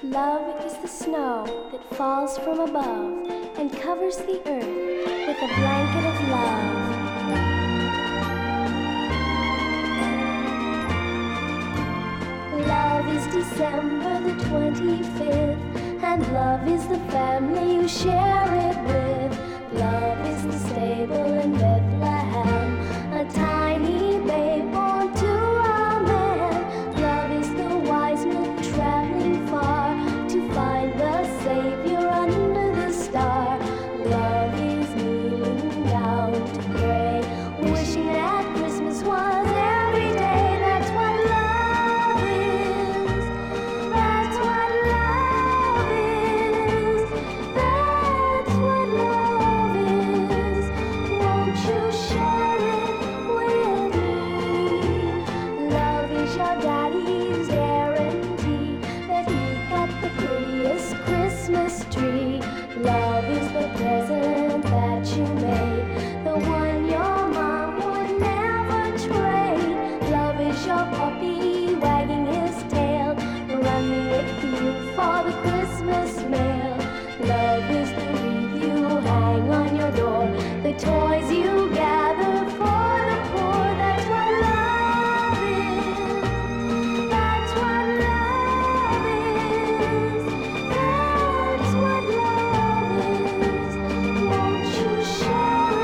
Love is the snow that falls from above and covers the earth with a blanket of love. Love is December the 25th, and love is the family you share it with. Love is the stable in Bethlehem, a time